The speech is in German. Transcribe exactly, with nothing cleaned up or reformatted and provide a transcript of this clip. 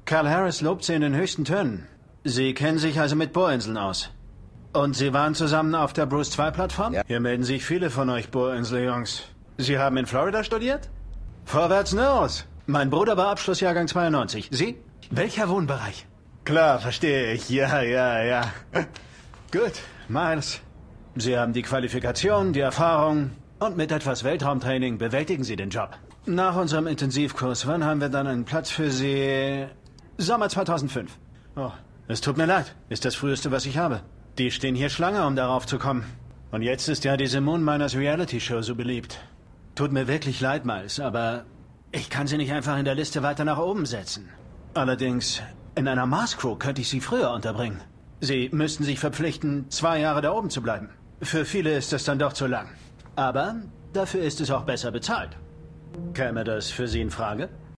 Carl Harris lobt Sie in den höchsten Tönen. Sie kennen sich also mit Bohrinseln aus. Und Sie waren zusammen auf der Bruce zwei Plattform? Ja. Hier melden sich viele von euch Bohrinsel-Jungs. Sie haben in Florida studiert? Vorwärts los! Mein Bruder war Abschlussjahrgang zweiundneunzig. Sie? Welcher Wohnbereich? Klar, verstehe ich. Ja, ja, ja. Gut, Miles. Sie haben die Qualifikation, die Erfahrung und mit etwas Weltraumtraining bewältigen Sie den Job. Nach unserem Intensivkurs, wann haben wir dann einen Platz für Sie? Sommer zweitausendfünf. Oh, es tut mir leid. Ist das Früheste, was ich habe. Die stehen hier Schlange, um darauf zu kommen. Und jetzt ist ja diese Moon Miners Reality Show so beliebt. Tut mir wirklich leid, Miles, aber ich kann Sie nicht einfach in der Liste weiter nach oben setzen. Allerdings, in einer Mars Crew könnte ich Sie früher unterbringen. Sie müssten sich verpflichten, zwei Jahre da oben zu bleiben. Für viele ist das dann doch zu lang. Aber dafür ist es auch besser bezahlt. Käme das für Sie in Frage?